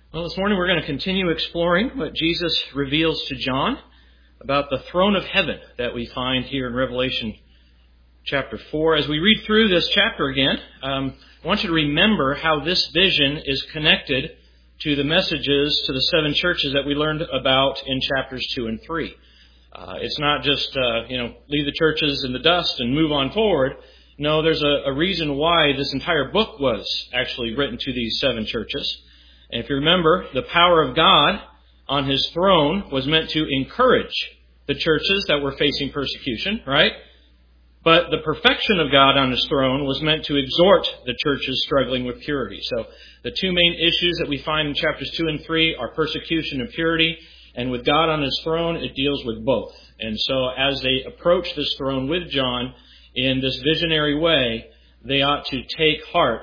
Well, this morning we're going to continue exploring what Jesus reveals to John about the throne of heaven that we find here in Revelation chapter 4. As we read through this chapter again, I want you to remember how this vision is connected to the messages to the seven churches that we learned about in chapters 2 and 3. It's not just, leave the churches in the dust and move on forward. No, there's a reason why this entire book was actually written to these seven churches. And if you remember, the power of God on His throne was meant to encourage the churches that were facing persecution, right? But the perfection of God on His throne was meant to exhort the churches struggling with purity. So the two main issues that we find in chapters 2 and 3 are persecution and purity. And with God on His throne, it deals with both. And so as they approach this throne with John in this visionary way, they ought to take heart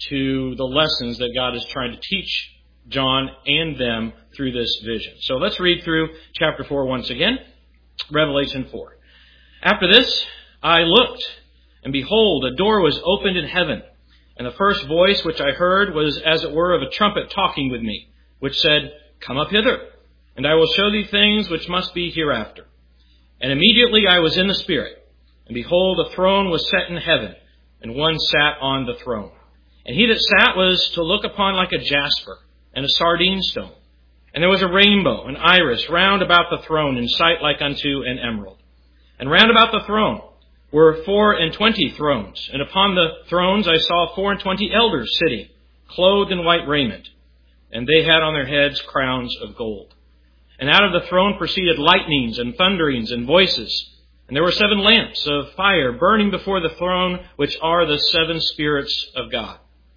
to the lessons that God is trying to teach John and them through this vision. So let's read through chapter 4 once again. Revelation 4. After this, I looked, and behold, a door was opened in heaven. And the first voice which I heard was as it were of a trumpet talking with me, which said, Come up hither, and I will show thee things which must be hereafter. And immediately I was in the Spirit, and behold, a throne was set in heaven, and one sat on the throne. And he that sat was to look upon like a jasper and a sardine stone. And there was a rainbow, an iris, round about the throne, in sight like unto an emerald. And round about the throne were 24 thrones. And upon the thrones I saw 24 elders sitting, clothed in white raiment. And they had on their heads crowns of gold. And out of the throne proceeded lightnings and thunderings and voices. And there were 7 lamps of fire burning before the throne, which are the 7 spirits of God.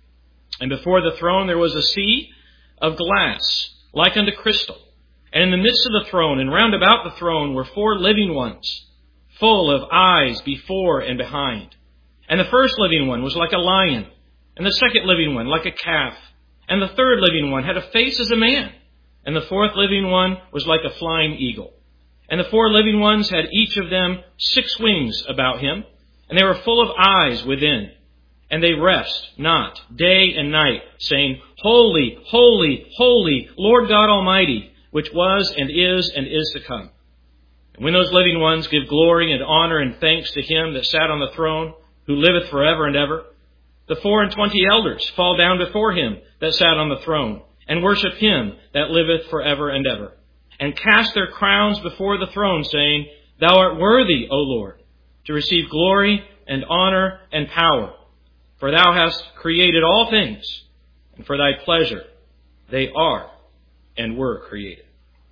And before the throne there was a sea of glass, like unto crystal. And in the midst of the throne and round about the throne were 4 living ones, full of eyes before and behind. And the first living one was like a lion, and the second living one like a calf, and the third living one had a face as a man, and the fourth living one was like a flying eagle. And the 4 living ones had each of them 6 wings about him, and they were full of eyes within. And they rest not day and night, saying, Holy, holy, holy, Lord God Almighty, which was and is to come. And when those living ones give glory and honor and thanks to Him that sat on the throne, who liveth forever and ever, the 24 elders fall down before Him that sat on the throne, and worship Him that liveth forever and ever, and cast their crowns before the throne, saying, Thou art worthy, O Lord, to receive glory and honor and power. For Thou hast created all things, and for Thy pleasure they are and were created.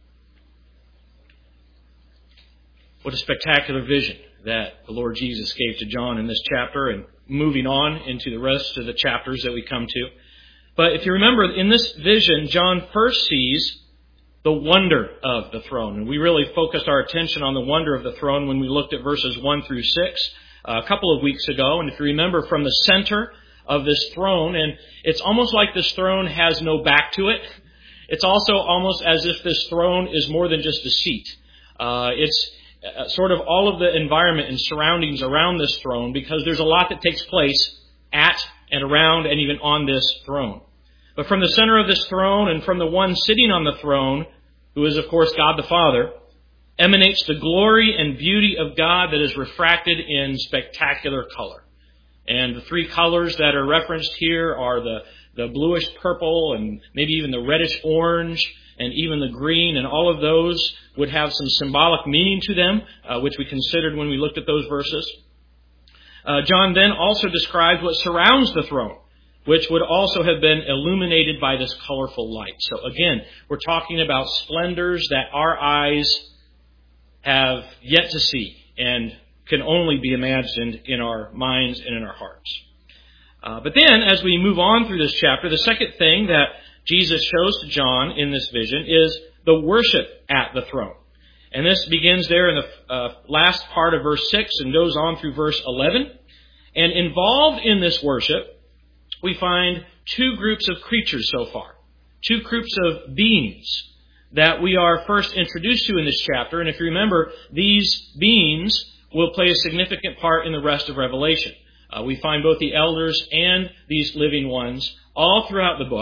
What a spectacular vision that the Lord Jesus gave to John in this chapter, and moving on into the rest of the chapters that we come to. But if you remember, in this vision, John first sees the wonder of the throne. And we really focused our attention on the wonder of the throne when we looked at verses 1 through 6 a couple of weeks ago. And if you remember, from the center of this throne, and it's almost like this throne has no back to it. It's also almost as if this throne is more than just a seat. It's sort of all of the environment and surroundings around this throne, because there's a lot that takes place at and around and even on this throne. But from the center of this throne and from the one sitting on the throne, who is, of course, God the Father, emanates the glory and beauty of God that is refracted in spectacular color. And the 3 colors that are referenced here are the bluish purple and maybe even the reddish orange and even the green, and all of those would have some symbolic meaning to them, which we considered when we looked at those verses. John then also describes what surrounds the throne, which would also have been illuminated by this colorful light. So again, we're talking about splendors that our eyes have yet to see and can only be imagined in our minds and in our hearts. But then, as we move on through this chapter, the second thing that Jesus shows to John in this vision is the worship at the throne. And this begins there in the last part of verse 6 and goes on through verse 11. And involved in this worship, we find 2 groups of creatures so far. 2 groups of beings that we are first introduced to in this chapter. And if you remember, these beings will play a significant part in the rest of Revelation. We find both the elders and these living ones all throughout the book.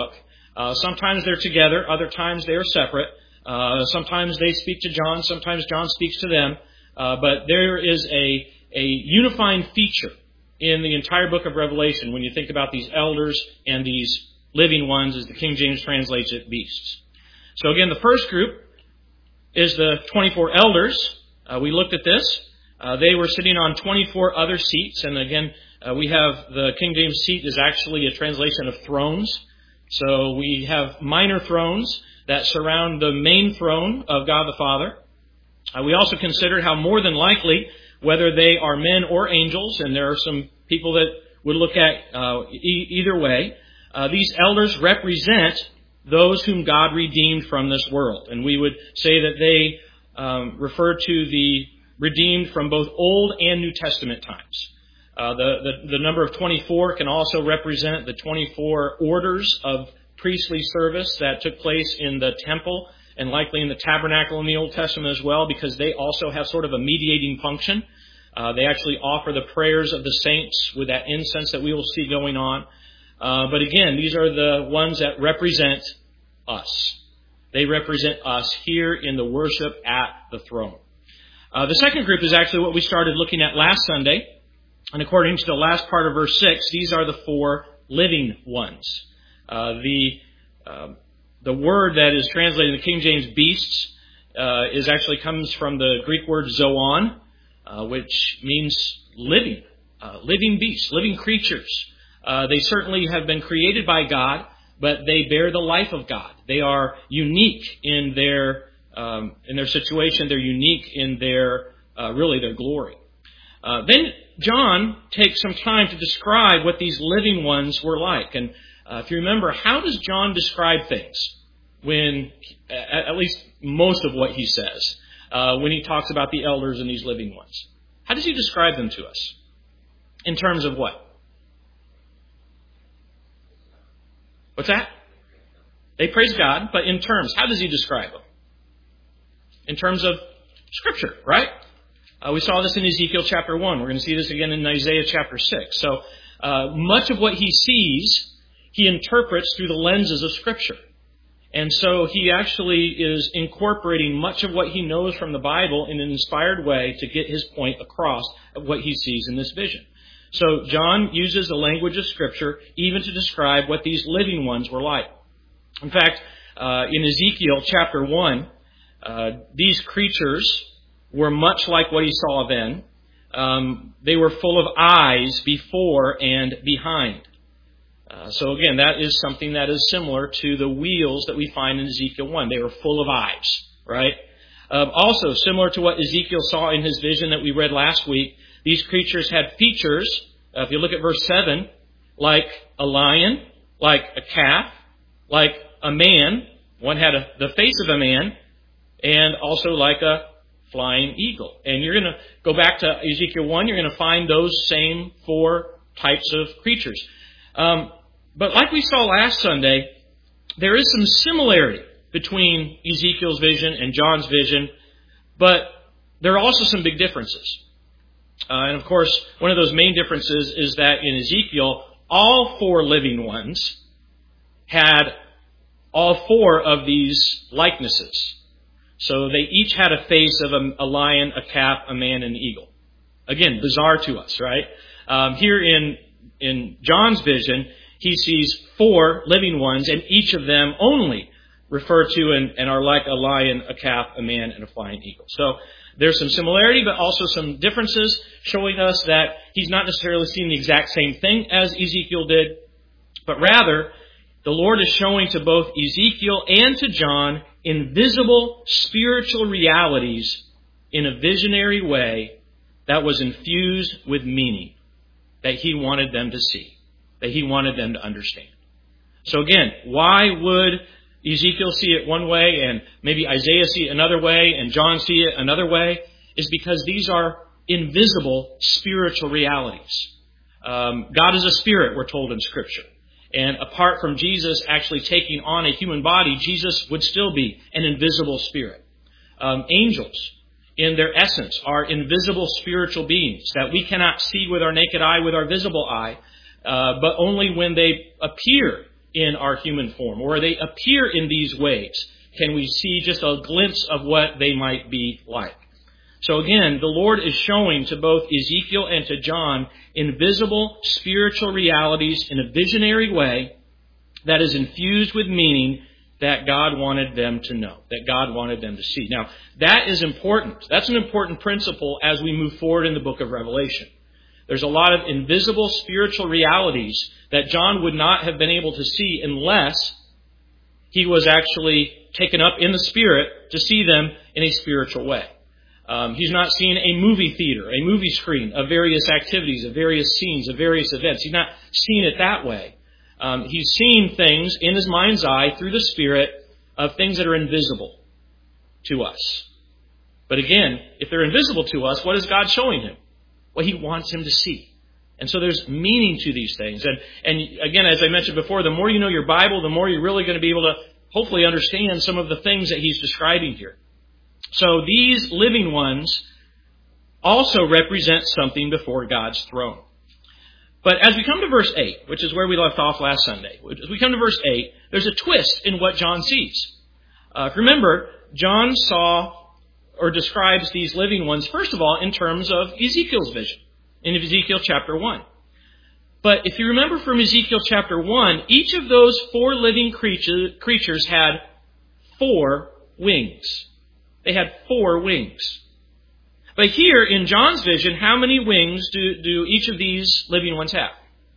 Sometimes they're together, other times they are separate. Sometimes they speak to John, sometimes John speaks to them. But there is a unifying feature in the entire book of Revelation when you think about these elders and these living ones, as the King James translates it, beasts. So again, the first group is the 24 elders. We looked at this. They were sitting on 24 other seats. And again, we have the King James seat is actually a translation of thrones. So we have minor thrones that surround the main throne of God the Father. We also considered how more than likely, whether they are men or angels, and there are some people that would look at either way, these elders represent those whom God redeemed from this world. And we would say that they refer to the redeemed from both Old and New Testament times. The number of 24 can also represent the 24 orders of priestly service that took place in the temple and likely in the tabernacle in the Old Testament as well, because they also have sort of a mediating function. They actually offer the prayers of the saints with that incense that we will see going on. But again, these are the ones that represent us. They represent us here in the worship at the throne. The second group is actually what we started looking at last Sunday. And according to the last part of verse 6, these are the 4 living ones. The word that is translated in the King James beasts comes from the Greek word zoon, which means living beasts, living creatures. They certainly have been created by God, but they bear the life of God. They are unique in their situation. They're unique in their glory. Then John takes some time to describe what these living ones were like. And if you remember, how does John describe things when, at least most of what he says, when he talks about the elders and these living ones? How does he describe them to us? In terms of what? What's that? They praise God, but in terms, how does he describe them? In terms of Scripture, right? We saw this in Ezekiel chapter 1. We're going to see this again in Isaiah chapter 6. So much of what he sees, he interprets through the lenses of Scripture. And so he actually is incorporating much of what he knows from the Bible in an inspired way to get his point across of what he sees in this vision. So John uses the language of Scripture even to describe what these living ones were like. In fact, in Ezekiel chapter 1, these creatures were much like what he saw then. They were full of eyes before and behind. So again, that is something that is similar to the wheels that we find in Ezekiel 1. They were full of eyes, right? Also, similar to what Ezekiel saw in his vision that we read last week, these creatures had features, if you look at verse 7, like a lion, like a calf, like a man. One had the face of a man, and also like a flying eagle. And you're going to go back to Ezekiel 1, you're going to find those same 4 types of creatures. But like we saw last Sunday, there is some similarity between Ezekiel's vision and John's vision, but there are also some big differences. And of course, one of those main differences is that in Ezekiel, all 4 living ones had all 4 of these likenesses. So they each had a face of a lion, a calf, a man, and an eagle. Again, bizarre to us, right? Here in John's vision, he sees 4 living ones, and each of them only refer to and are like a lion, a calf, a man, and a flying eagle. So there's some similarity, but also some differences, showing us that he's not necessarily seeing the exact same thing as Ezekiel did, but rather the Lord is showing to both Ezekiel and to John invisible spiritual realities in a visionary way that was infused with meaning that he wanted them to see, that he wanted them to understand. So again, why would Ezekiel see it one way and maybe Isaiah see it another way and John see it another way? Is because these are invisible spiritual realities. God is a spirit, we're told in Scripture. And apart from Jesus actually taking on a human body, Jesus would still be an invisible spirit. Angels, in their essence, are invisible spiritual beings that we cannot see with our naked eye, with our visible eye, but only when they appear in our human form, or they appear in these ways. Can we see just a glimpse of what they might be like? So again, the Lord is showing to both Ezekiel and to John invisible spiritual realities in a visionary way that is infused with meaning that God wanted them to know, that God wanted them to see. Now, that is important. That's an important principle as we move forward in the book of Revelation. There's a lot of invisible spiritual realities that John would not have been able to see unless he was actually taken up in the Spirit to see them in a spiritual way. He's not seeing a movie theater, a movie screen of various activities, of various scenes, of various events. He's not seeing it that way. He's seeing things in his mind's eye through the Spirit of things that are invisible to us. But again, if they're invisible to us, what is God showing him? What he wants him to see. And so there's meaning to these things. And again, as I mentioned before, the more you know your Bible, the more you're really going to be able to hopefully understand some of the things that he's describing here. So these living ones also represent something before God's throne. But as we come to verse 8, which is where we left off last Sunday, as we come to verse 8, there's a twist in what John sees. Remember, John saw or describes these living ones, first of all, in terms of Ezekiel's vision, in Ezekiel chapter 1. But if you remember from Ezekiel chapter 1, each of those four living creatures had 4 wings. They had 4 wings. But here, in John's vision, how many wings do each of these living ones have?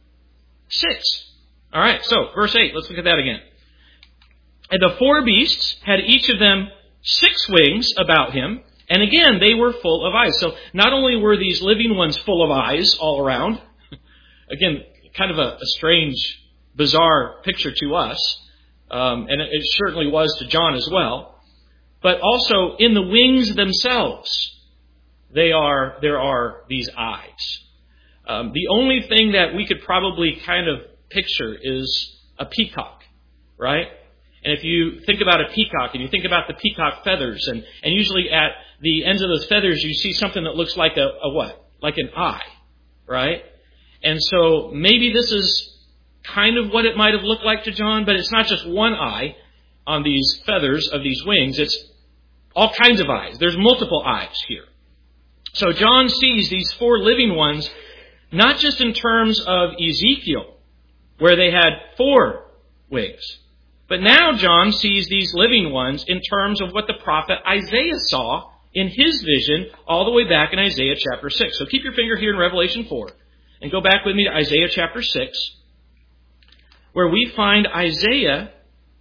6. All right, so verse 8, let's look at that again. And the 4 beasts had each of them 6 wings about him, and again, they were full of eyes. So not only were these living ones full of eyes all around, again, kind of a strange, bizarre picture to us, and it certainly was to John as well, but also in the wings themselves, there are these eyes. The only thing that we could probably kind of picture is a peacock, right? And if you think about a peacock and you think about the peacock feathers, and usually at the ends of those feathers you see something that looks like a what? Like an eye, right? And so maybe this is kind of what it might have looked like to John, but it's not just one eye on these feathers of these wings. It's all kinds of eyes. There's multiple eyes here. So John sees these 4 living ones, not just in terms of Ezekiel, where they had 4 wings, but now John sees these living ones in terms of what the prophet Isaiah saw in his vision all the way back in Isaiah chapter 6. So keep your finger here in Revelation 4 and go back with me to Isaiah chapter 6, where we find Isaiah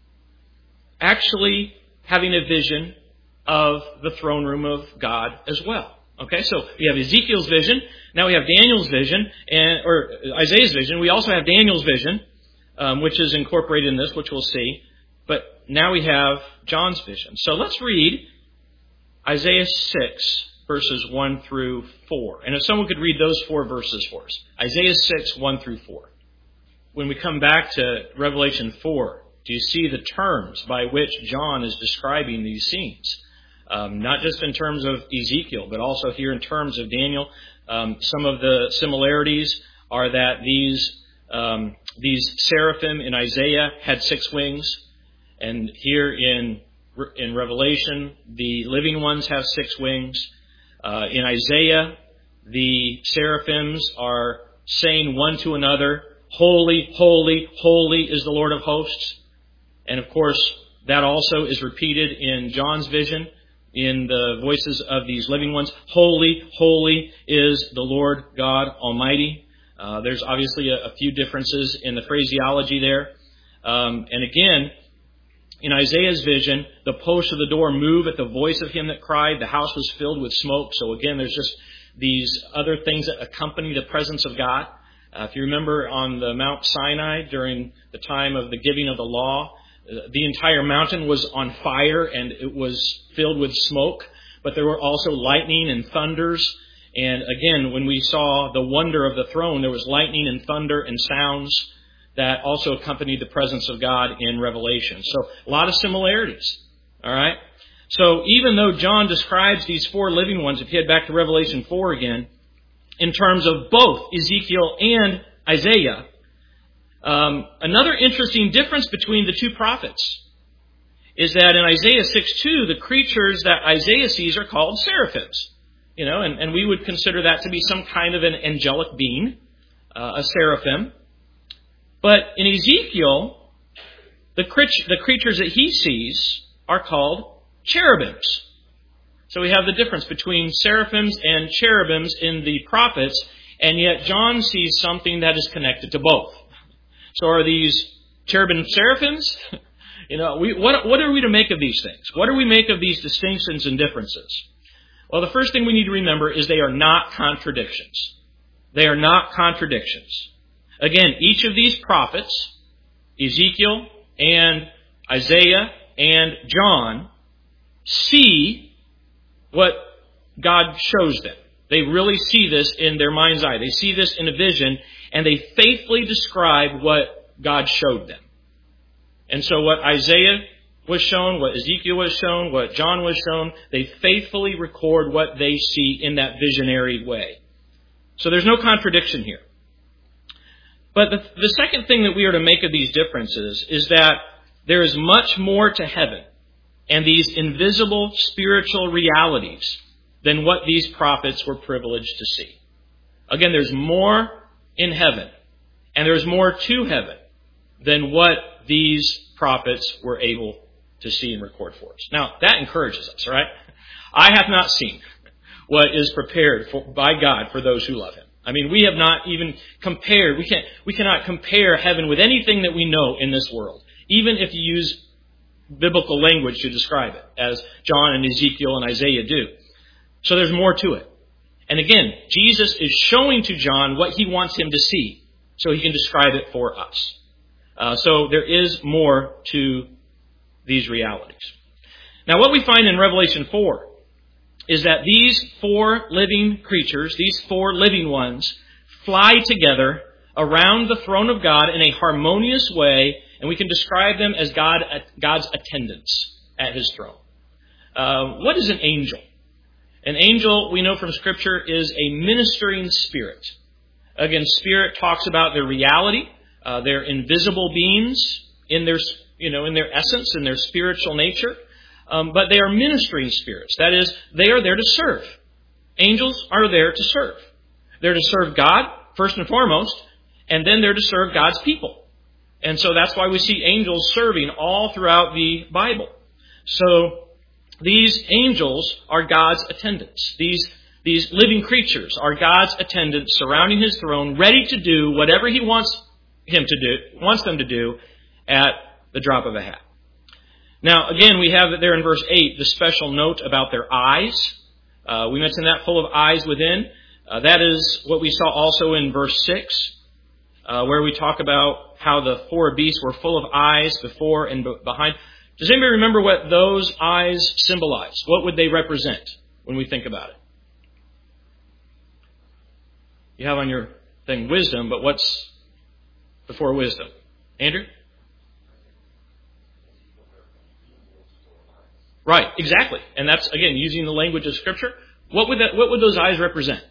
actually having a vision of the throne room of God as well. Okay, so we have Ezekiel's vision. Now we have Daniel's vision, or Isaiah's vision. We also have Daniel's vision, which is incorporated in this, which we'll see. But now we have John's vision. So let's read Isaiah 6, verses 1 through 4. And if someone could read those 4 verses for us. Isaiah 6, 1 through 4. When we come back to Revelation 4, do you see the terms by which John is describing these scenes? Not just in terms of Ezekiel, but also here in terms of Daniel. Some of the similarities are that these seraphim in Isaiah had 6 wings, and here in Revelation, the living ones have 6 wings. In Isaiah, the seraphims are saying one to another, "Holy, holy, holy is the Lord of hosts." And of course, that also is repeated in John's vision, in the voices of these living ones. Holy, holy is the Lord God Almighty. There's obviously a few differences in the phraseology there. And again, in Isaiah's vision, the posts of the door move at the voice of him that cried. The house was filled with smoke. So again, there's just these other things that accompany the presence of God. If you remember on the Mount Sinai during the time of the giving of the law, the entire mountain was on fire and it was filled with smoke, but there were also lightning and thunders. And again, when we saw the wonder of the throne, there was lightning and thunder and sounds that also accompanied the presence of God in Revelation. So a lot of similarities. All right. So even though John describes these 4 living ones, if you head back to Revelation 4 again, in terms of both Ezekiel and Isaiah, Another interesting difference between the two prophets is that in Isaiah 6:2, the creatures that Isaiah sees are called seraphims. And we would consider that to be some kind of an angelic being, a seraphim. But in Ezekiel, the creatures that he sees are called cherubims. So we have the difference between seraphims and cherubims in the prophets, and yet John sees something that is connected to both. So are these cherubim seraphims? What are we to make of these things? What do we make of these distinctions and differences? Well, the first thing we need to remember is they are not contradictions. They are not contradictions. Again, each of these prophets, Ezekiel and Isaiah and John, see what God shows them. They really see this in their mind's eye. They see this in a vision, and they faithfully describe what God showed them. And so what Isaiah was shown, what Ezekiel was shown, what John was shown, they faithfully record what they see in that visionary way. So there's no contradiction here. But the second thing that we are to make of these differences is that there is much more to heaven and these invisible spiritual realities than what these prophets were privileged to see. Again, there's more in heaven, and there's more to heaven than what these prophets were able to see and record for us. Now, that encourages us, right? I have not seen what is prepared by God for those who love Him. I mean, we have not even compared. We cannot compare heaven with anything that we know in this world, even if you use biblical language to describe it, as John and Ezekiel and Isaiah do. So there's more to it. And again, Jesus is showing to John what he wants him to see, so he can describe it for us. So there is more to these realities. Now, what we find in Revelation 4 is that these four living creatures, these four living ones, fly together around the throne of God in a harmonious way, and we can describe them as God's attendants at His throne. What is an angel? An angel, we know from Scripture, is a ministering spirit. Again, spirit talks about their reality. They're invisible beings in their essence, in their spiritual nature. But they are ministering spirits. That is, they are there to serve. Angels are there to serve. They're to serve God, first and foremost, and then they're to serve God's people. And so that's why we see angels serving all throughout the Bible. So these angels are God's attendants. These living creatures are God's attendants surrounding His throne, ready to do whatever He wants them to do at the drop of a hat. Now, again, we have it there in verse 8, the special note about their eyes. We mentioned that, full of eyes within. That is what we saw also in verse 6, where we talk about how the four beasts were full of eyes before and behind. Does anybody remember what those eyes symbolize? What would they represent when we think about it? You have on your thing wisdom, but what's before wisdom? Andrew? Right, exactly. And that's, again, using the language of Scripture. What would those eyes represent?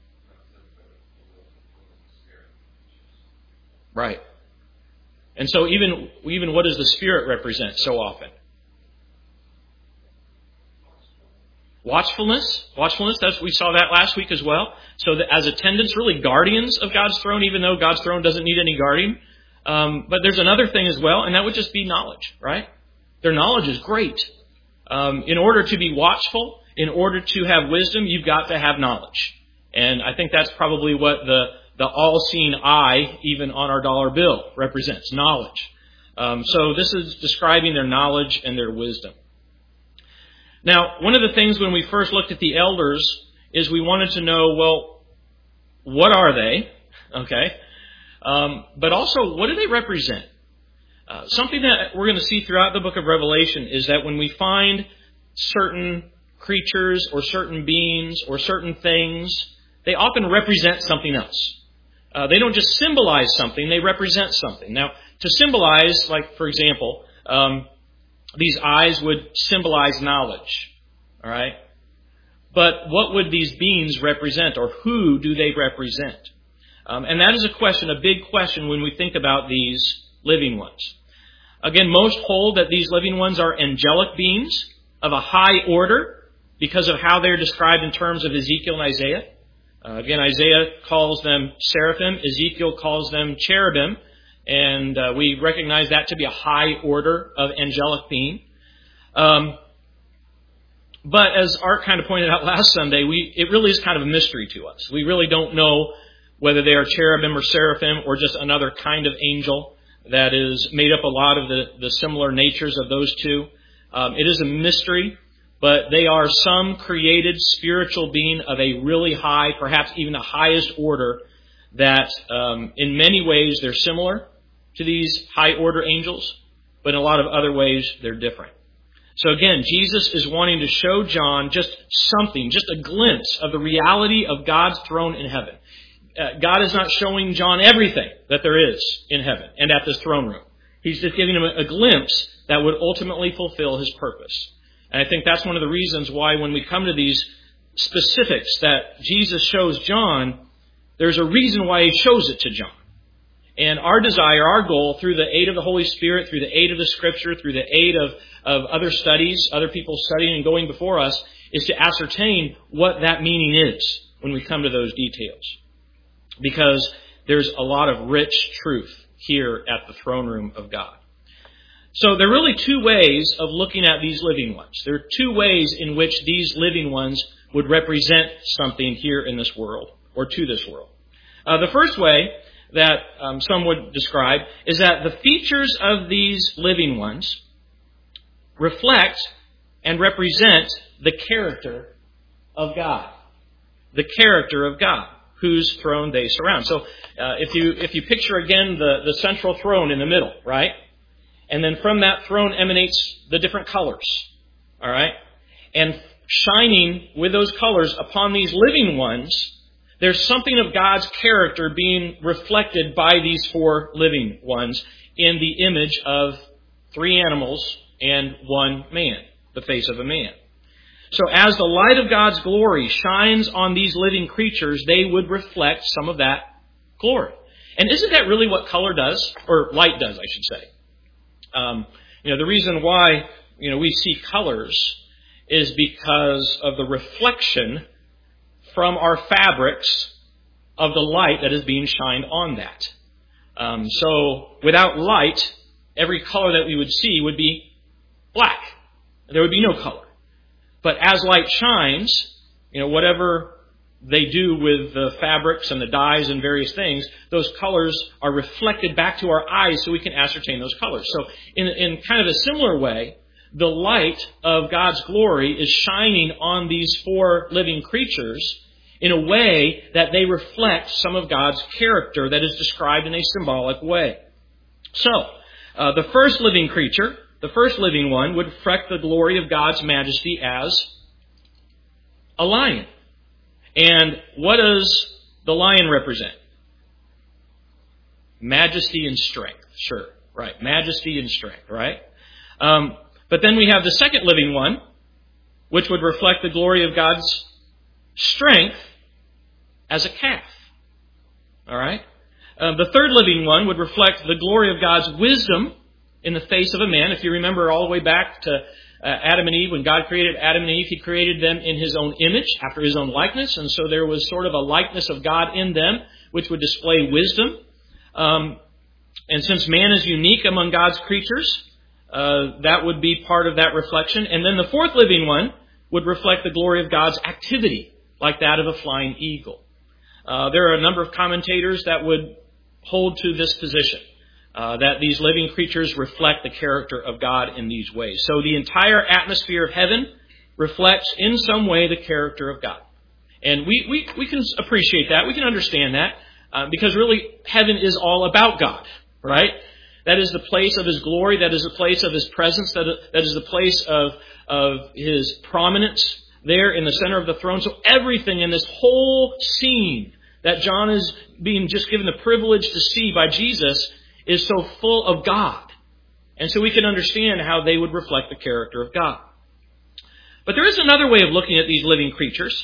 Right. And so even what does the Spirit represent so often? Watchfulness. We saw that last week as well. So that as attendants, really guardians of God's throne, even though God's throne doesn't need any guarding. But there's another thing as well, and that would just be knowledge, right? Their knowledge is great. In order to be watchful, in order to have wisdom, you've got to have knowledge. And I think that's probably what the all-seeing eye, even on our dollar bill, represents, knowledge. So this is describing their knowledge and their wisdom. Now, one of the things when we first looked at the elders is we wanted to know, well, what are they? Okay. But also, what do they represent? Something that we're going to see throughout the book of Revelation is that when we find certain creatures or certain beings or certain things, they often represent something else. They don't just symbolize something, they represent something. Now, to symbolize, like, for example, these eyes would symbolize knowledge. All right? But what would these beings represent, or who do they represent? And that is a big question when we think about these living ones. Again, most hold that these living ones are angelic beings of a high order because of how they're described in terms of Ezekiel and Isaiah. Again, Isaiah calls them seraphim, Ezekiel calls them cherubim, and we recognize that to be a high order of angelic being. But as Art kind of pointed out last Sunday, it really is kind of a mystery to us. We really don't know whether they are cherubim or seraphim or just another kind of angel that is made up a lot of the similar natures of those two. It is a mystery, but they are some created spiritual being of a really high, perhaps even the highest order, that in many ways they're similar to these high order angels, but in a lot of other ways they're different. So again, Jesus is wanting to show John just something, just a glimpse of the reality of God's throne in heaven. God is not showing John everything that there is in heaven and at this throne room. He's just giving him a glimpse that would ultimately fulfill his purpose. And I think that's one of the reasons why when we come to these specifics that Jesus shows John, there's a reason why he shows it to John. And our desire, our goal, through the aid of the Holy Spirit, through the aid of the Scripture, through the aid of other studies, other people studying and going before us, is to ascertain what that meaning is when we come to those details. Because there's a lot of rich truth here at the throne room of God. So there are really two ways of looking at these living ones. There are two ways in which these living ones would represent something here in this world, or to this world. The first way that some would describe is that the features of these living ones reflect and represent the character of God. The character of God, whose throne they surround. So if you picture again the central throne in the middle, right? And then from that throne emanates the different colors, all right? And shining with those colors upon these living ones, there's something of God's character being reflected by these four living ones in the image of three animals and one man, the face of a man. So as the light of God's glory shines on these living creatures, they would reflect some of that glory. And isn't that really what color does? Or light does, I should say. The reason why, we see colors is because of the reflection from our fabrics of the light that is being shined on that. So without light, every color that we would see would be black. There would be no color. But as light shines, whatever they do with the fabrics and the dyes and various things, those colors are reflected back to our eyes so we can ascertain those colors. So in kind of a similar way, the light of God's glory is shining on these four living creatures in a way that they reflect some of God's character that is described in a symbolic way. So, the first living creature, the first living one, would reflect the glory of God's majesty as a lion. And what does the lion represent? Majesty and strength. Sure, right. Majesty and strength, right? But then we have the second living one, which would reflect the glory of God's strength as a calf. All right? The third living one would reflect the glory of God's wisdom in the face of a man. If you remember all the way back to Adam and Eve, when God created Adam and Eve, He created them in His own image, after His own likeness. And so there was sort of a likeness of God in them, which would display wisdom. And since man is unique among God's creatures, that would be part of that reflection. And then the fourth living one would reflect the glory of God's activity, like that of a flying eagle. There are a number of commentators that would hold to this position, that these living creatures reflect the character of God in these ways. So the entire atmosphere of heaven reflects in some way the character of God. And we can appreciate that. We can understand that, because really heaven is all about God, right? That is the place of His glory. That is the place of His presence. That is the place of His prominence there in the center of the throne. So everything in this whole scene that John is being just given the privilege to see by Jesus is so full of God. And so we can understand how they would reflect the character of God. But there is another way of looking at these living creatures.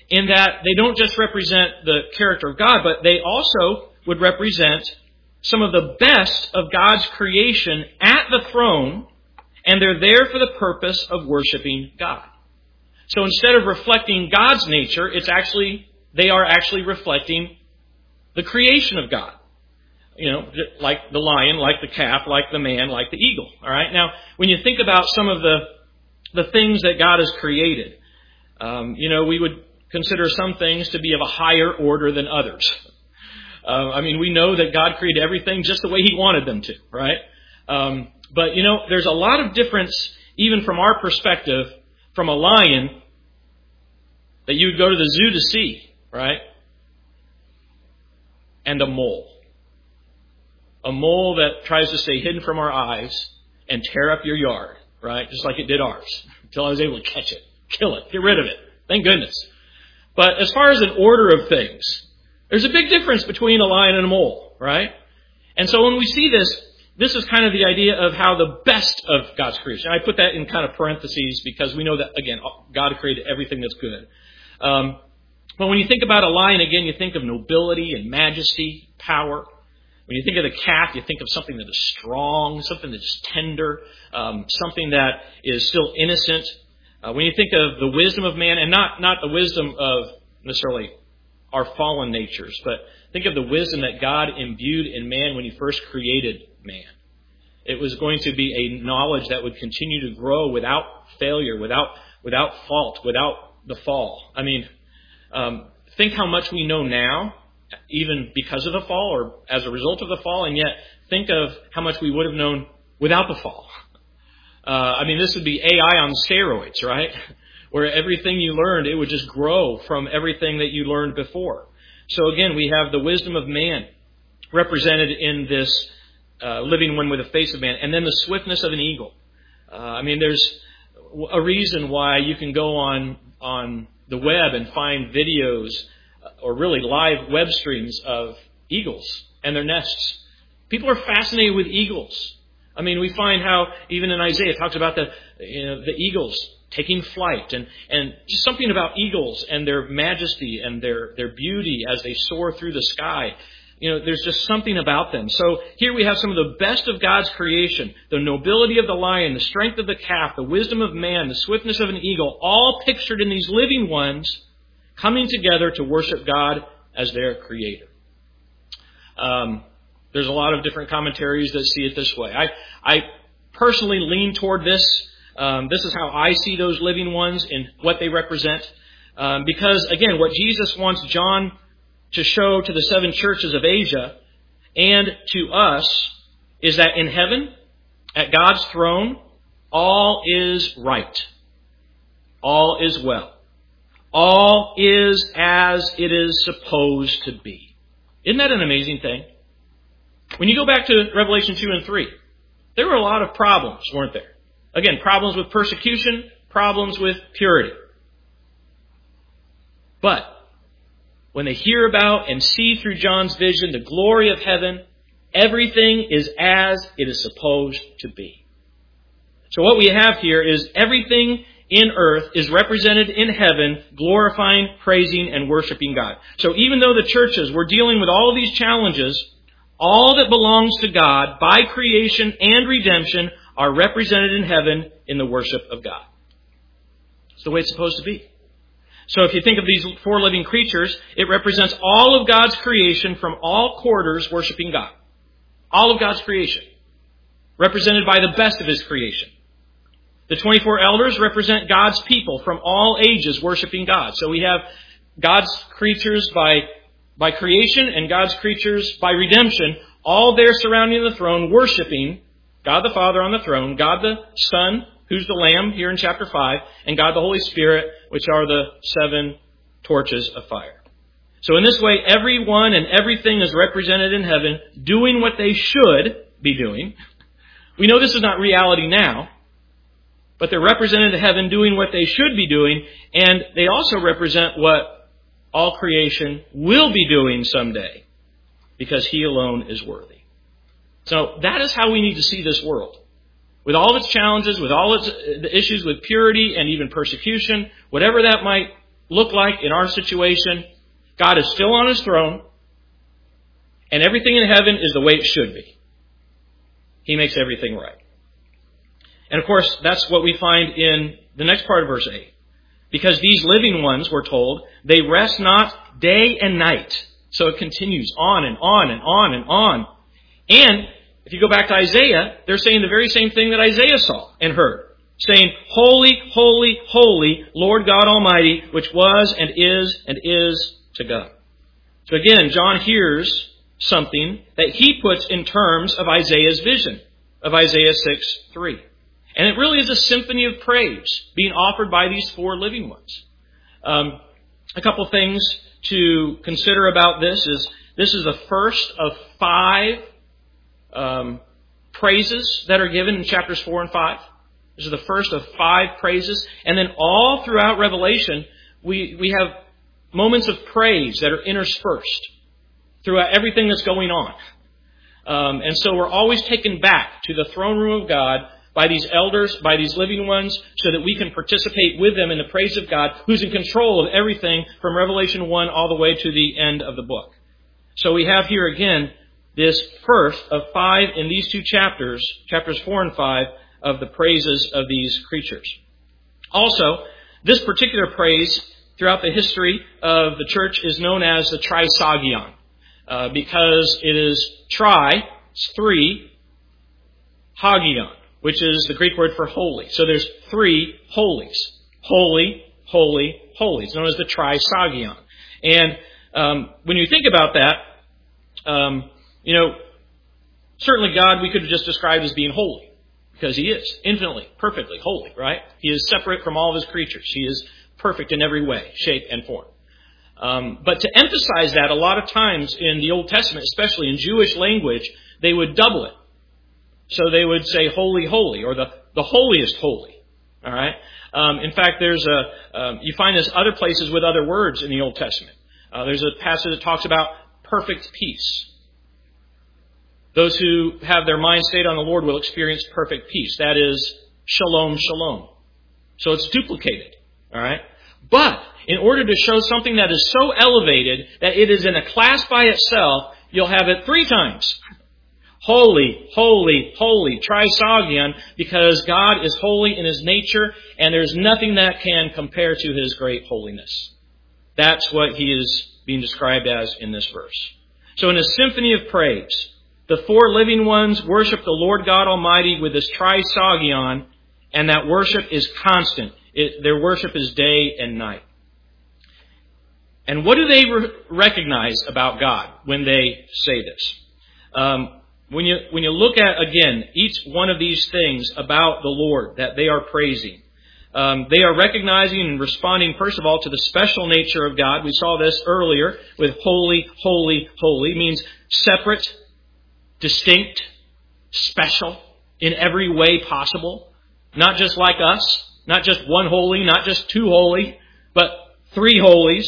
in that they don't just represent the character of God, but they also would represent some of the best of God's creation at the throne, and they're there for the purpose of worshiping God. So instead of reflecting God's nature, they are actually reflecting the creation of God. Like the lion, like the calf, like the man, like the eagle. All right. Now, when you think about some of the things that God has created, we would consider some things to be of a higher order than others. We know that God created everything just the way He wanted them to, right? But there's a lot of difference, even from our perspective, from a lion that you would go to the zoo to see, right? And a mole. A mole that tries to stay hidden from our eyes and tear up your yard, right? Just like it did ours. Until I was able to catch it, kill it, get rid of it. Thank goodness. But as far as an order of things, there's a big difference between a lion and a mole, right? And so when we see this is kind of the idea of how the best of God's creation. I put that in kind of parentheses because we know that, again, God created everything that's good. But when you think about a lion, again, you think of nobility and majesty, power. When you think of the calf, you think of something that is strong, something that is tender, something that is still innocent. When you think of the wisdom of man, and not the wisdom of necessarily our fallen natures, but think of the wisdom that God imbued in man when He first created man. It was going to be a knowledge that would continue to grow without failure, without fault, without the fall. Think how much we know now, even because of the fall or as a result of the fall, and yet think of how much we would have known without the fall. This would be AI on steroids, right? Where everything you learned, it would just grow from everything that you learned before. So again, we have the wisdom of man represented in this living one with the face of man, and then the swiftness of an eagle. There's a reason why you can go on the web and find videos or really live web streams of eagles and their nests. People are fascinated with eagles. We find how even in Isaiah it talks about the eagles taking flight and just something about eagles and their majesty and their beauty as they soar through the sky. There's just something about them. So here we have some of the best of God's creation, the nobility of the lion, the strength of the calf, the wisdom of man, the swiftness of an eagle, all pictured in these living ones coming together to worship God as their creator. There's a lot of different commentaries that see it this way. I personally lean toward this. This is how I see those living ones and what they represent. Because, again, what Jesus wants John to show to the 7 churches of Asia and to us is that in heaven, at God's throne, all is right. All is well. All is as it is supposed to be. Isn't that an amazing thing? When you go back to Revelation 2 and 3, there were a lot of problems, weren't there? Again, problems with persecution, problems with purity. But when they hear about and see through John's vision the glory of heaven, everything is as it is supposed to be. So what we have here is everything in earth is represented in heaven, glorifying, praising, and worshiping God. So even though the churches were dealing with all of these challenges, all that belongs to God by creation and redemption are represented in heaven in the worship of God. It's the way it's supposed to be. So if you think of these 4 living creatures, it represents all of God's creation from all quarters worshiping God. All of God's creation, represented by the best of His creation. The 24 elders represent God's people from all ages worshiping God. So we have God's creatures by creation and God's creatures by redemption, all there surrounding the throne, worshiping God the Father on the throne, God the Son, who's the Lamb here in chapter 5, and God the Holy Spirit, which are the 7 torches of fire. So in this way, everyone and everything is represented in heaven, doing what they should be doing. We know this is not reality now, but they're represented in heaven doing what they should be doing, and they also represent what all creation will be doing someday, because He alone is worthy. So that is how we need to see this world. With all of its challenges, with all its the issues with purity and even persecution, whatever that might look like in our situation, God is still on His throne, and everything in heaven is the way it should be. He makes everything right. And of course, that's what we find in the next part of verse 8. Because these living ones, we're told, they rest not day and night. So it continues on and on and on and on. And if you go back to Isaiah, they're saying the very same thing that Isaiah saw and heard. Saying, holy, holy, holy, Lord God Almighty, which was and is to come. So again, John hears something that he puts in terms of Isaiah's vision, of Isaiah 6:3. And it really is a symphony of praise being offered by these four living ones. A couple things to consider about this is the first of 5 praises that are given in chapters 4 and 5. This is the first of 5 praises. And then all throughout Revelation, we have moments of praise that are interspersed throughout everything that's going on. And so we're always taken back to the throne room of God by these elders, by these living ones, so that we can participate with them in the praise of God, who's in control of everything from Revelation 1 all the way to the end of the book. So we have here again this first of 5 in these 2 chapters, chapters 4 and 5, of the praises of these creatures. Also, this particular praise throughout the history of the church is known as the Trisagion, because it is tri, it's 3, hagion, which is the Greek word for holy. So there's 3 holies. Holy, holy, holy. It's known as the Trisagion. And when you think about that, certainly God we could have just described as being holy, because He is infinitely, perfectly holy, right? He is separate from all of His creatures. He is perfect in every way, shape, and form. But to emphasize that, a lot of times in the Old Testament, especially in Jewish language, they would double it. So they would say holy, holy, or the holiest holy. All right. In fact, you find this other places with other words in the Old Testament. There's a passage that talks about perfect peace. Those who have their mind stayed on the Lord will experience perfect peace. That is shalom, shalom. So it's duplicated. All right. But in order to show something that is so elevated that it is in a class by itself, you'll have it 3 times. Holy, holy, holy, Trisagion, because God is holy in His nature, and there's nothing that can compare to His great holiness. That's what He is being described as in this verse. So in a symphony of praise, the 4 living ones worship the Lord God Almighty with this Trisagion, and that worship is constant. Their worship is day and night. And what do they recognize about God when they say this? When you look at, again, each one of these things about the Lord that they are praising, they are recognizing and responding, first of all, to the special nature of God. We saw this earlier with holy, holy, holy. It means separate, distinct, special in every way possible. Not just like us, not just one holy, not just 2 holy, but 3 holies.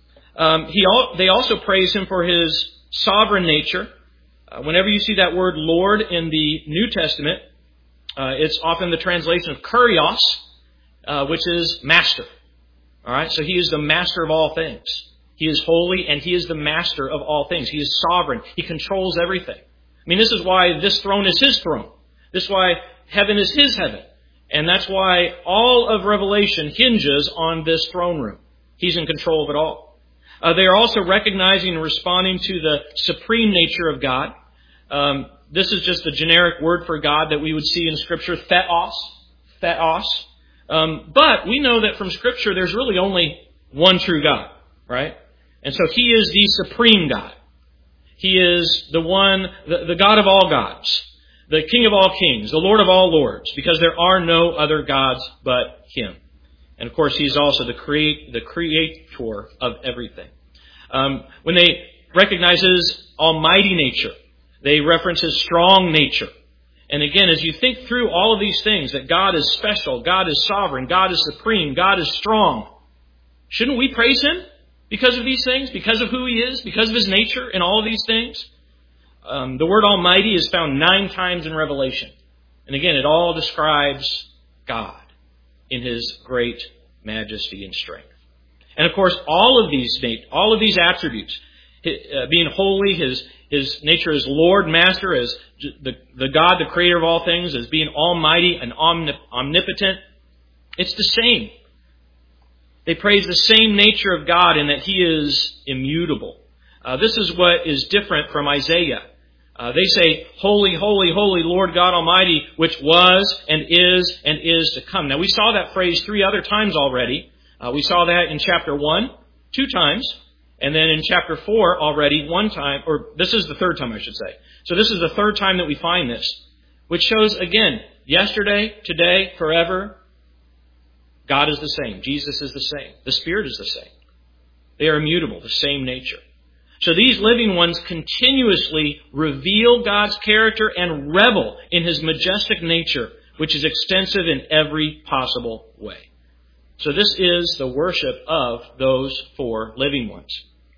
They also praise Him for His sovereign nature. Whenever you see that word Lord in the New Testament, it's often the translation of kurios, which is master. All right, so He is the master of all things. He is holy, and He is the master of all things. He is sovereign. He controls everything. I mean, this is why this throne is His throne. This is why heaven is His heaven. And that's why all of Revelation hinges on this throne room. He's in control of it all. They are also recognizing and responding to the supreme nature of God. This is just a generic word for God that we would see in Scripture, theos. But we know that from Scripture there's really only one true God, right? And so He is the supreme God. He is the one, the God of all gods, the King of all kings, the Lord of all lords, because there are no other gods but Him. And of course, He's also the creator of everything. When they recognize His almighty nature, they reference His strong nature. And again, as you think through all of these things, that God is special, God is sovereign, God is supreme, God is strong, shouldn't we praise Him because of these things, because of who He is, because of His nature and all of these things? The word almighty is found 9 times in Revelation. And again, it all describes God in His great majesty and strength. And of course, all of these attributes, being holy, his nature as Lord, Master, as the God, the creator of all things, as being almighty and omnipotent, it's the same. They praise the same nature of God in that He is immutable. This is what is different from Isaiah. They say, Holy, holy, holy, Lord God Almighty, which was and is to come. Now, we saw that phrase 3 other times already. We saw that in chapter 1, 2 times. And then in chapter 4 already, 1 time, or this is the 3rd time, I should say. So this is the 3rd time that we find this, which shows, again, yesterday, today, forever, God is the same. Jesus is the same. The Spirit is the same. They are immutable, the same nature. So these living ones continuously reveal God's character and revel in His majestic nature, which is extensive in every possible way. So this is the worship of those 4 living ones.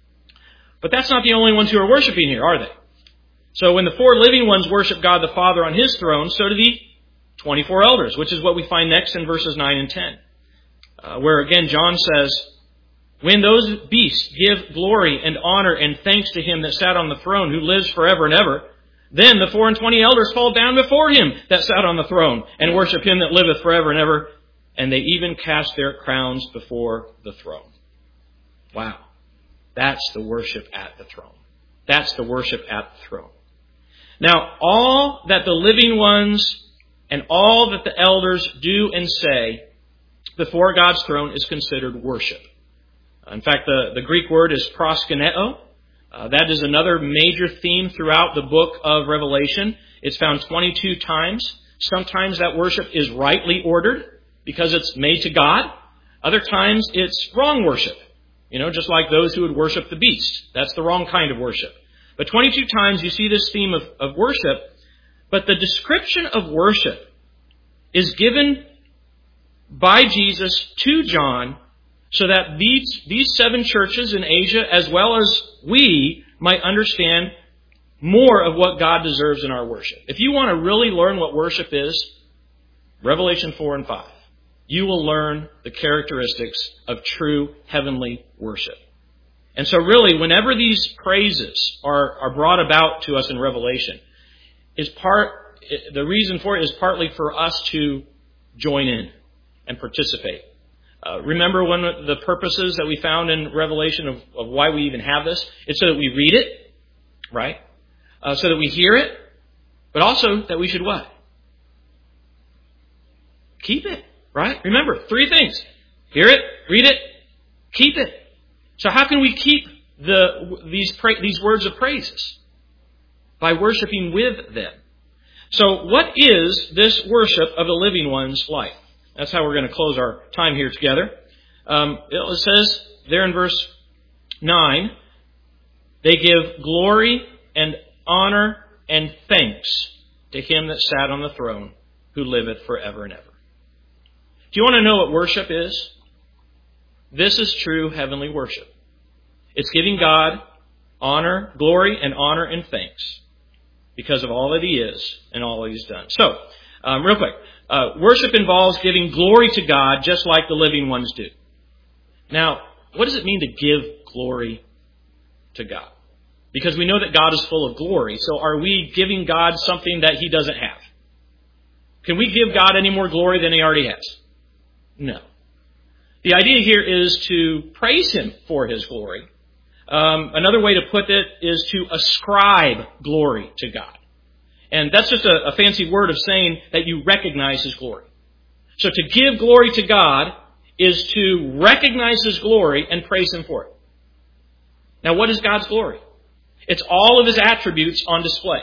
But that's not the only ones who are worshiping here, are they? So when the 4 living ones worship God the Father on His throne, so do the 24 elders, which is what we find next in verses 9 and 10. Where again John says, when those beasts give glory and honor and thanks to Him that sat on the throne, who lives forever and ever, then the 24 elders fall down before Him that sat on the throne and worship Him that liveth forever and ever, and they even cast their crowns before the throne. Wow. That's the worship at the throne. That's the worship at the throne. Now, all that the living ones and all that the elders do and say before God's throne is considered worship. In fact, the Greek word is proskuneo. That is another major theme throughout the book of Revelation. It's found 22 times. Sometimes that worship is rightly ordered because it's made to God. Other times it's wrong worship. Just like those who would worship the beast. That's the wrong kind of worship. But 22 times you see this theme of worship. But the description of worship is given by Jesus to John so that these 7 churches in Asia, as well as we, might understand more of what God deserves in our worship. If you want to really learn what worship is, Revelation 4 and 5. You will learn the characteristics of true heavenly worship. And so really, whenever these praises are brought about to us in Revelation, the reason for it is partly for us to join in and participate. Remember one of the purposes that we found in Revelation of why we even have this? It's so that we read it, right? So that we hear it, but also that we should what? Keep it, right? Remember, 3 things. Hear it, read it, keep it. So how can we keep these words of praises? By worshiping with them. So what is this worship of the living ones like? That's how we're going to close our time here together. It says there in verse 9, they give glory and honor and thanks to Him that sat on the throne, who liveth forever and ever. Do you want to know what worship is? This is true heavenly worship. It's giving God glory and thanks because of all that He is and all that He's done. So, real quick. Worship involves giving glory to God just like the living ones do. Now, what does it mean to give glory to God? Because we know that God is full of glory. So are we giving God something that He doesn't have? Can we give God any more glory than He already has? No. The idea here is to praise Him for His glory. Another way to put it is to ascribe glory to God. And that's just a fancy word of saying that you recognize His glory. So to give glory to God is to recognize His glory and praise Him for it. Now, what is God's glory? It's all of His attributes on display.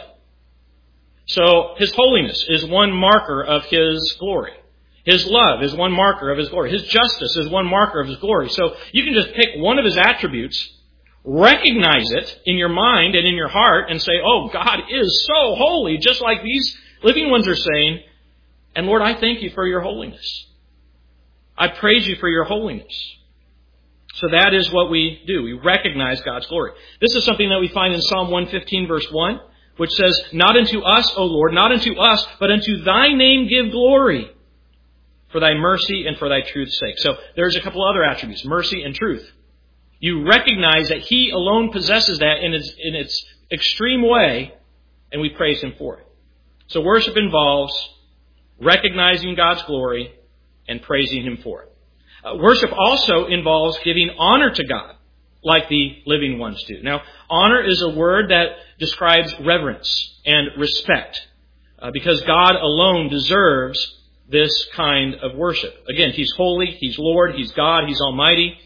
So His holiness is one marker of His glory. His love is one marker of His glory. His justice is one marker of His glory. So you can just pick one of His attributes, recognize it in your mind and in your heart and say, oh, God is so holy, just like these living ones are saying. And Lord, I thank You for Your holiness. I praise You for Your holiness. So that is what we do. We recognize God's glory. This is something that we find in Psalm 115, verse 1, which says, not unto us, O Lord, not unto us, but unto Thy name give glory. for thy mercy and for thy truth's sake. So there's a couple other attributes, mercy and truth. You recognize that he alone possesses that in its extreme way, and we praise him for it. So worship involves recognizing God's glory and praising him for it. Worship also involves giving honor to God, like the living ones do. Now, honor is a word that describes reverence and respect, because God alone deserves this kind of worship. Again, he's holy, he's Lord, he's God, he's almighty.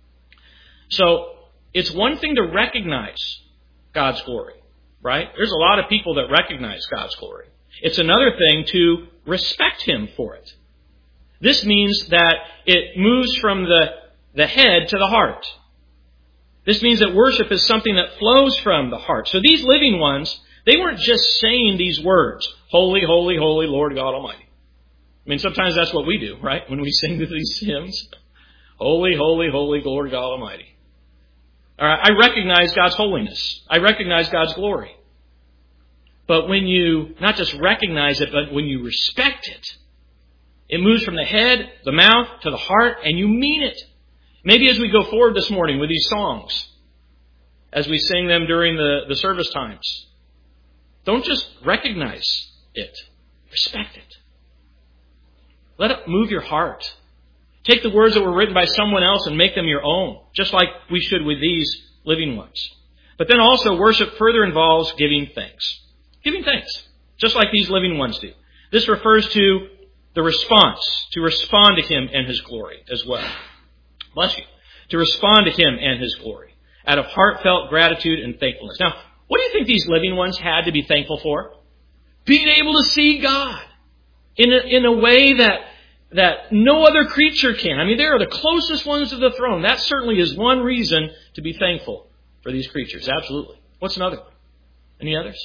So it's one thing to recognize God's glory, right? There's a lot of people that recognize God's glory. It's another thing to respect him for it. This means that it moves from the head to the heart. This means that worship is something that flows from the heart. So these living ones, they weren't just saying these words, holy, holy, holy, Lord God Almighty. I mean, sometimes that's what we do, right? When we sing these hymns. Holy, holy, holy, Lord God Almighty. All right, I recognize God's holiness. I recognize God's glory. But when you not just recognize it, but when you respect it, it moves from the head, the mouth, to the heart, and you mean it. Maybe as we go forward this morning with these songs, as we sing them during the service times, don't just recognize it. Respect it. Let it move your heart. Take the words that were written by someone else and make them your own, just like we should with these living ones. But then also worship further involves giving thanks. Giving thanks, just like these living ones do. This refers to the response, to respond to him and his glory as well. Bless you. To respond to him and his glory out of heartfelt gratitude and thankfulness. Now, what do you think these living ones had to be thankful for? Being able to see God in a way that no other creature can. I mean, they are the closest ones to the throne. That certainly is one reason to be thankful for these creatures. Absolutely. What's another one? Any others?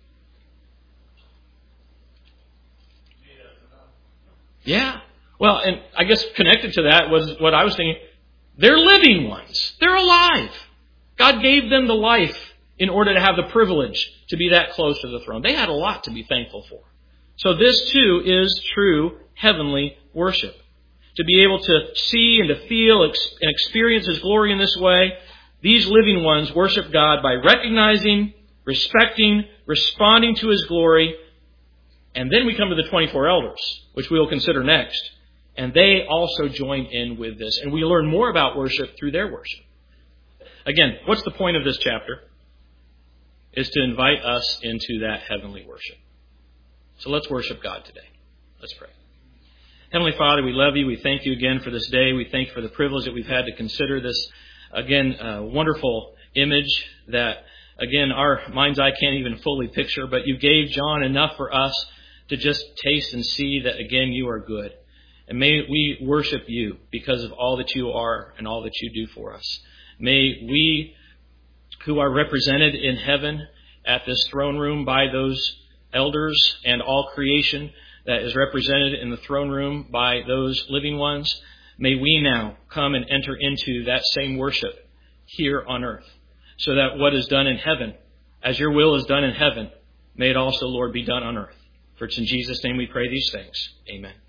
Yeah. Well, and I guess connected to that was what I was thinking. They're living ones. They're alive. God gave them the life in order to have the privilege to be that close to the throne. They had a lot to be thankful for. So this too is true heavenly worship. To be able to see and to feel and experience his glory in this way, these living ones worship God by recognizing, respecting, responding to his glory. And then we come to the 24 elders, which we will consider next. And they also join in with this. And we learn more about worship through their worship. Again, what's the point of this chapter? Is to invite us into that heavenly worship. So let's worship God today. Let's pray. Heavenly Father, we love you. We thank you again for this day. We thank you for the privilege that we've had to consider this, again, wonderful image that, again, our mind's eye can't even fully picture. But you gave John enough for us to just taste and see that, again, you are good. And may we worship you because of all that you are and all that you do for us. May we, who are represented in heaven at this throne room by those elders and all creation that is represented in the throne room by those living ones, may we now come and enter into that same worship here on earth, so that what is done in heaven, as your will is done in heaven, may it also, Lord, be done on earth. For it's in Jesus' name we pray these things. Amen.